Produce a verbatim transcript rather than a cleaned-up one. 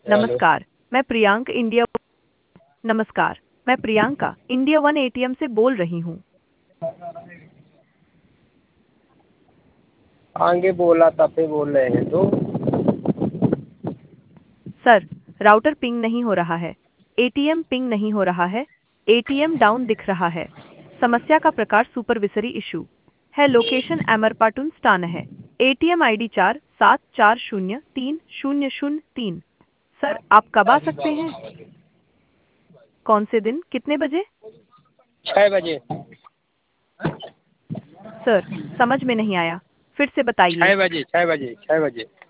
Hello. नमस्कार, मैं Priyank India नमस्कार, मैं प्रियंका इंडिया वन एटीएम से बोल रही हूँ। आगे बोला था फिर बोल रहे हैं तो। सर, राउटर पिंग नहीं हो रहा है। एटीएम पिंग नहीं हो रहा है। एटीएम डाउन दिख रहा है। समस्या का प्रकार सुपरविसरी इशू है। लोकेशन एमरपाटून स्थान है। एटीएम आईडी चार सात चार शून्य तीन शून्य शून्य तीन। सर, आप कब आ सकते हैं? कौन से दिन, कितने बजे? छः बजे। सर, समझ में नहीं आया, फिर से बताइए। छः बजे छः बजे छः बजे।